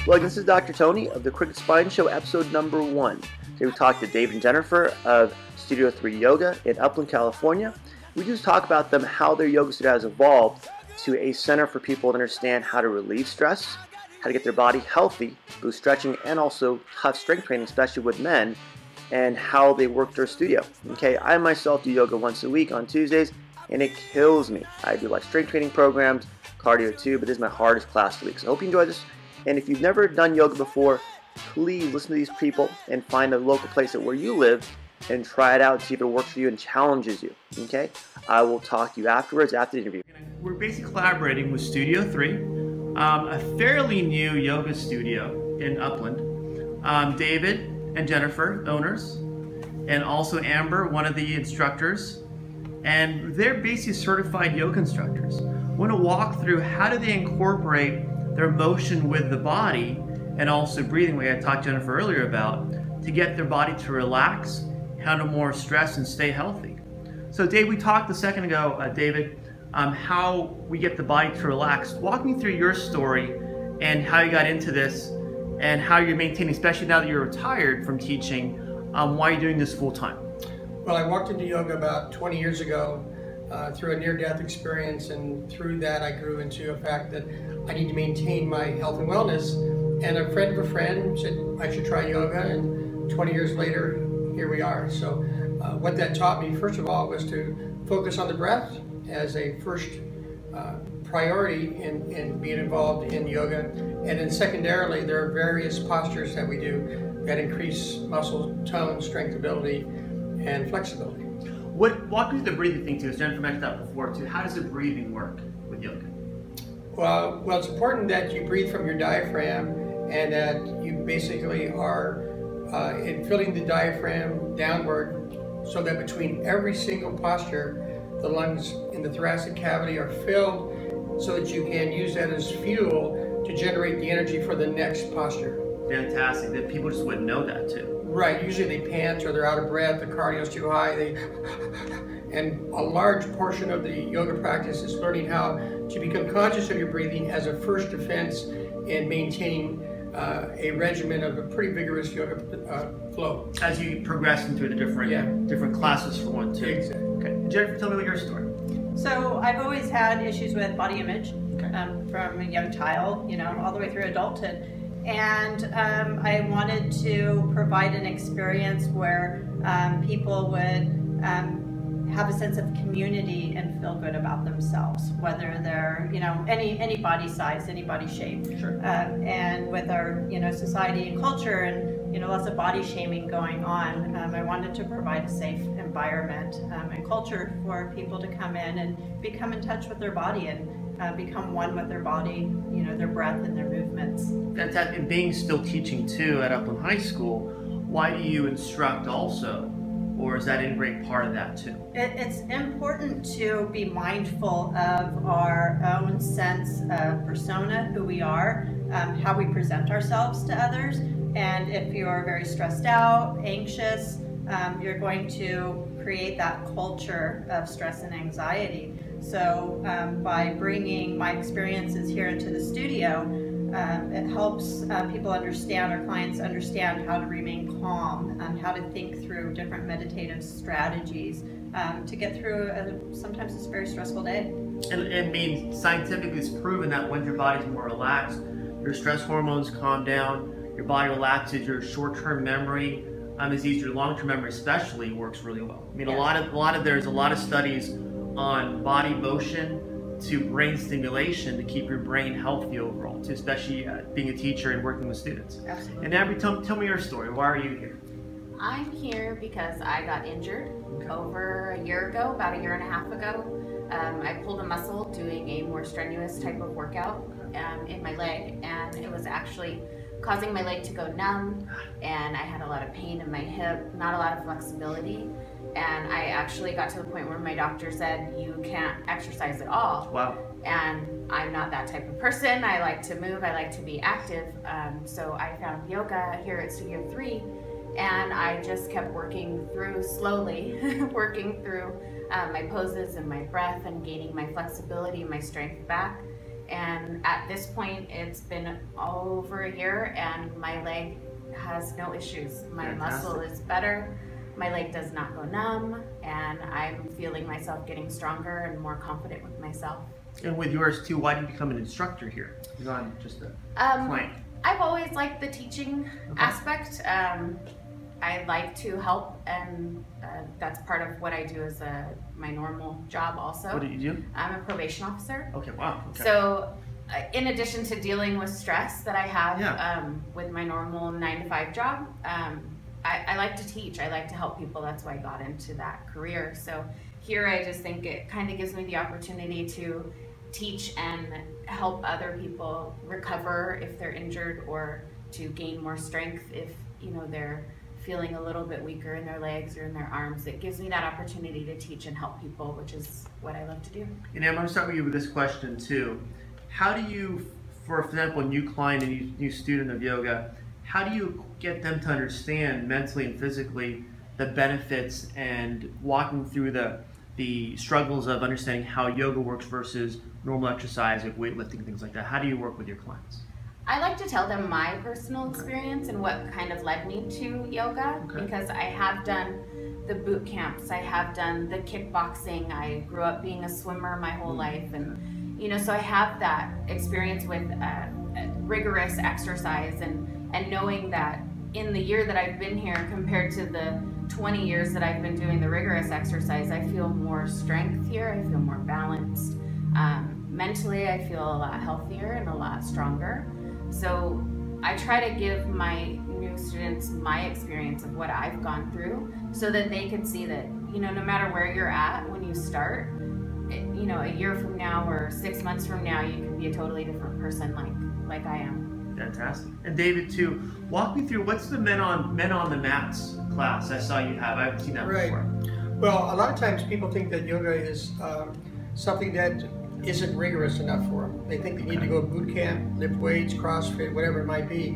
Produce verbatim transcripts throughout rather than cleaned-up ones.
Well, this is Doctor Tony of the Crooked Spine Show, episode number one. Today we talked to Dave and Jennifer of Studio three Yoga in Upland, California. We just talk about them, how their yoga studio has evolved to a center for people to understand how to relieve stress, how to get their body healthy, boost stretching, and also tough strength training, especially with men, and how they work their studio. Okay, I myself do yoga once a week on Tuesdays, and it kills me. I do like strength training programs, cardio too, but this is my hardest class of the week. So I hope you enjoy this. And if you've never done yoga before, please listen to these people and find a local place at where you live and try it out, see if it works for you and challenges you. Okay, I will talk to you afterwards after the interview. We're basically collaborating with Studio three, um, a fairly new yoga studio in Upland. Um, David and Jennifer, owners, and also Amber, one of the instructors, and they're basically certified yoga instructors. We want to walk through how do they incorporate their motion with the body and also breathing, like I talked to Jennifer earlier about, to get their body to relax, handle more stress, and stay healthy. So Dave, we talked a second ago, uh, David, um, how we get the body to relax. Walk me through your story and how you got into this and how you're maintaining, especially now that you're retired from teaching, um, why you're doing this full time. Well, I walked into yoga about twenty years ago uh, through a near-death experience, and through that I grew into the fact that I need to maintain my health and wellness. And a friend of a friend said I should try yoga, and twenty years later, here we are. So uh, what that taught me, first of all, was to focus on the breath as a first uh, priority in, in being involved in yoga. And then secondarily, there are various postures that we do that increase muscle tone, strength, ability, and flexibility. What, walk me through the breathing thing too, as Jennifer mentioned that before too. How does the breathing work with yoga? Well, well, it's important that you breathe from your diaphragm and that you basically are uh, in filling the diaphragm downward so that between every single posture, the lungs in the thoracic cavity are filled so that you can use that as fuel to generate the energy for the next posture. Fantastic. That people just wouldn't know that too. Right. Usually they pant or they're out of breath, the cardio's too high. They, and a large portion of the yoga practice is learning how to become conscious of your breathing as a first defense in maintaining uh, a regimen of a pretty vigorous yoga uh, flow. As you progress into the different yeah. different classes for one too. Exactly. Okay. Jennifer, tell me about your story. So I've always had issues with body image Okay. um, from a young child, you know, all the way through adulthood. And um, I wanted to provide an experience where um, people would um, have a sense of community and feel good about themselves, whether they're, you know, any any body size, any body shape. Sure. Um, and with our, you know, society and culture and, you know, lots of body shaming going on, um, I wanted to provide a safe environment um, and culture for people to come in and become in touch with their body and Uh, become one with their body, you know, their breath and their movements. Fantastic. And being still teaching too at Upland High School, why do you instruct also? Or is that a great part of that too? It, it's important to be mindful of our own sense of persona, who we are, um, how we present ourselves to others. And if you're very stressed out, anxious, um, you're going to create that culture of stress and anxiety. So um, by bringing my experiences here into the studio, um, it helps uh, people understand, our clients understand how to remain calm, um, how to think through different meditative strategies um, to get through a, sometimes it's a very stressful day. And it means scientifically it's proven that when your body's more relaxed, your stress hormones calm down, your body relaxes, your short-term memory um, is easier, long-term memory especially works really well. I mean, Yes. a lot of a lot of there's a lot of studies on body motion to brain stimulation to keep your brain healthy overall, too, especially uh, being a teacher and working with students. Absolutely. And Abby, tell, tell me your story. Why are you here? I'm here because I got injured over a year ago, about a year and a half ago. Um, I pulled a muscle doing a more strenuous type of workout um, in my leg, and it was actually causing my leg to go numb, and I had a lot of pain in my hip, not a lot of flexibility. And I actually got to the point where my doctor said, you can't exercise at all. Wow. And I'm not that type of person. I like to move, I like to be active. Um, so I found yoga here at Studio three, and I just kept working through slowly, working through uh, my poses and my breath and gaining my flexibility and my strength back. and at this point, it's been over a year, and my leg has no issues. My Fantastic. muscle is better. My leg does not go numb, and I'm feeling myself getting stronger and more confident with myself. And with yours too, why did you become an instructor here? You're not just a Um, client. I've always liked the teaching Okay. aspect. Um, I like to help, and uh, that's part of what I do as a, my normal job also. What do you do? I'm a probation officer. Okay, wow. Okay. So uh, in addition to dealing with stress that I have Yeah. um, with my normal nine to five job, um, I, I like to teach. I like to help people. That's why I got into that career. So here I just think it kind of gives me the opportunity to teach and help other people recover if they're injured, or to gain more strength if, you know, they're feeling a little bit weaker in their legs or in their arms. It gives me that opportunity to teach and help people, which is what I love to do. And I'm going to start with you with this question too. How do you, for example, a new client, a new, new student of yoga, how do you get them to understand mentally and physically the benefits and walking through the the struggles of understanding how yoga works versus normal exercise like weightlifting, things like that? How do you work with your clients? I like to tell them my personal experience and what kind of led me to yoga, Okay. because I have done the boot camps, I have done the kickboxing, I grew up being a swimmer my whole life, and you know, so I have that experience with uh, rigorous exercise, and and knowing that in the year that I've been here compared to the twenty years that I've been doing the rigorous exercise, I feel more strength here, I feel more balanced. Um, mentally, I feel a lot healthier and a lot stronger. So I try to give my new students my experience of what I've gone through, so that they can see that, you know, no matter where you're at when you start, it, you know, a year from now or six months from now, you can be a totally different person like like I am. Fantastic. And David too, walk me through what's the men on men on the mats class I saw you have. I haven't seen that Right. before. Well, a lot of times people think that yoga is um, something that isn't rigorous enough for them. They think they need to go to boot camp, lift weights, CrossFit, whatever it might be.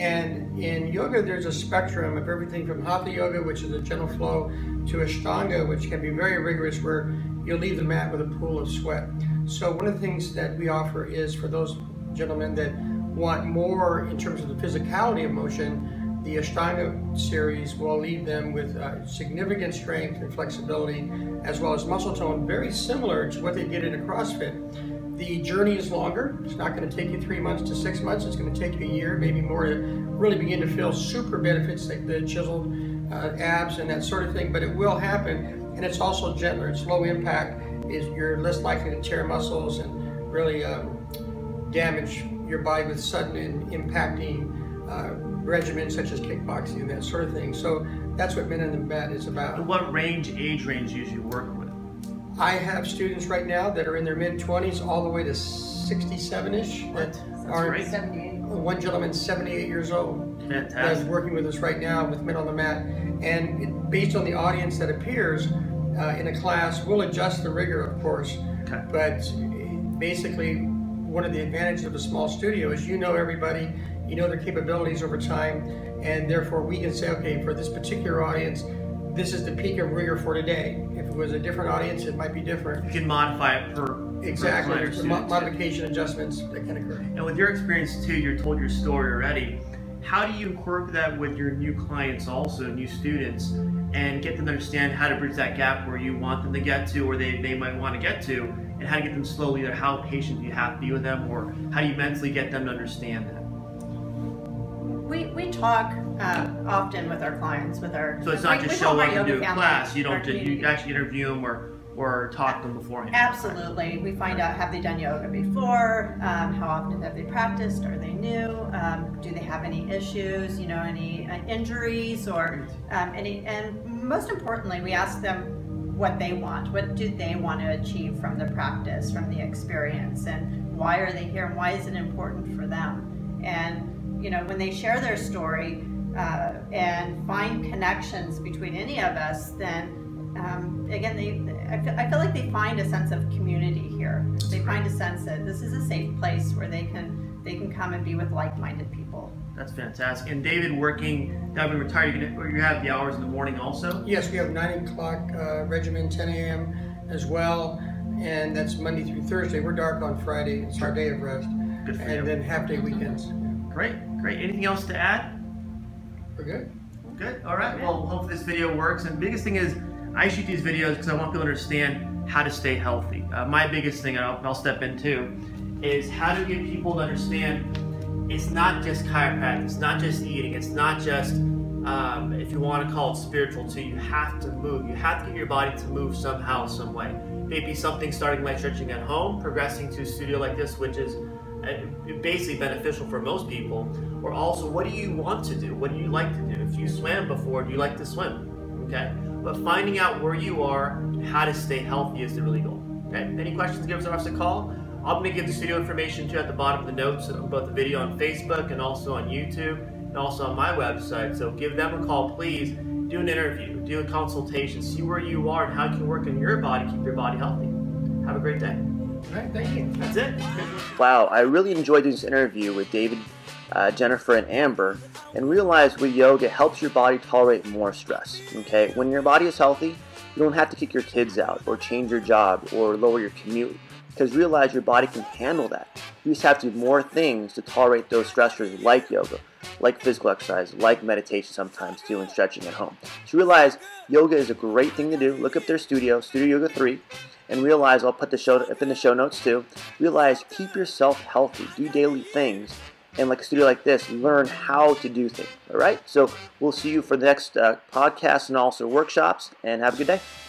And in yoga, there's a spectrum of everything from Hatha yoga, which is a gentle flow, to Ashtanga, which can be very rigorous, where you'll leave the mat with a pool of sweat. So one of the things that we offer is for those gentlemen that want more in terms of the physicality of motion, the Ashtanga series will leave them with uh, significant strength and flexibility, as well as muscle tone, very similar to what they get in a CrossFit. The journey is longer. It's not going to take you three months to six months. It's going to take you a year, maybe more, to really begin to feel super benefits like the chiseled uh, abs and that sort of thing, but it will happen. And it's also gentler. It's low impact. Is You're less likely to tear muscles and really um, damage your body with sudden and impacting uh, regimens such as kickboxing and that sort of thing. So that's what Men on the Mat is about. And what range, age range do you usually work with? I have students right now that are in their mid twenties all the way to sixty-seven-ish. That are great. One gentleman's seventy-eight years old. That's Fantastic. working with us right now with Men on the Mat. And it, based on the audience that appears uh, in a class, we'll adjust the rigor, of course. Okay. But basically, one of the advantages of a small studio is you know everybody, you know their capabilities over time, and therefore we can say, okay, for this particular audience, this is the peak of rigor for today. If it was a different audience, it might be different. You can modify it per Exactly, per client or there's student, mo- too. modification adjustments that can occur. And with your experience too, you told your story already. How do you incorporate that with your new clients also, new students, and get them to understand how to bridge that gap where you want them to get to, or they, they might want to get to, and how to get them slowly there? How patient do you have to be with them, or how do you mentally get them to understand that? We, we talk uh, often with our clients, with our So it's not we- just we show call up our and do yoga a family, class, you our don't just, you community. actually interview them or, or talk to them beforehand. Absolutely. We find out, have they done yoga before? Um, how often have they practiced? Are they new? Um, do they have any issues? You know, any uh, injuries or um, any? And most importantly, we ask them what they want. What do they want to achieve from the practice, from the experience, and why are they here? And why is it important for them? And you know, when they share their story uh, and find connections between any of us, then um, again, they, I feel, I feel like they find a sense of community here. They find a sense that this is a safe place where they can they can come and be with like-minded people. That's fantastic. And David, working, now being retired, you, can, you have the hours in the morning also? Yes, we have nine o'clock uh, regimen, ten a m as well. and that's Monday through Thursday. We're dark on Friday. It's our day of rest. Good for And you. then half-day weekends. Great, great. Anything else to add? We're good. Good. All right. Well, hopefully this video works. And the biggest thing is, I shoot these videos because I want people to understand how to stay healthy. Uh, my biggest thing, and I'll, I'll step in too, is how to get people to understand it's not just chiropractic, it's not just eating, it's not just, um, if you want to call it spiritual too, you have to move. You have to get your body to move somehow, some way. Maybe something starting by stretching at home, progressing to a studio like this, which is basically beneficial for most people. Or also, what do you want to do? What do you like to do? If you swam before, do you like to swim? Okay? But finding out where you are, how to stay healthy is the really goal. Okay? Any questions, give us a call. I'm going to give the studio information too at the bottom of the notes about the video on Facebook and also on YouTube and also on my website. So give them a call, please. Do an interview, do a consultation, see where you are and how you can work on your body, keep your body healthy. Have a great day. All right, thank you. That's it. Wow, I really enjoyed this interview with David, uh, Jennifer, and Amber, and realized with yoga helps your body tolerate more stress. Okay, when your body is healthy, you don't have to kick your kids out or change your job or lower your commute, because realize your body can handle that. You just have to do more things to tolerate those stressors like yoga, like physical exercise, like meditation sometimes too, and stretching at home. So realize yoga is a great thing to do. Look up their studio, Studio Yoga three, and realize, I'll put the show up in the show notes too, realize keep yourself healthy, do daily things, and like a studio like this, learn how to do things, all right? So we'll see you for the next uh, podcast and also workshops, and have a good day.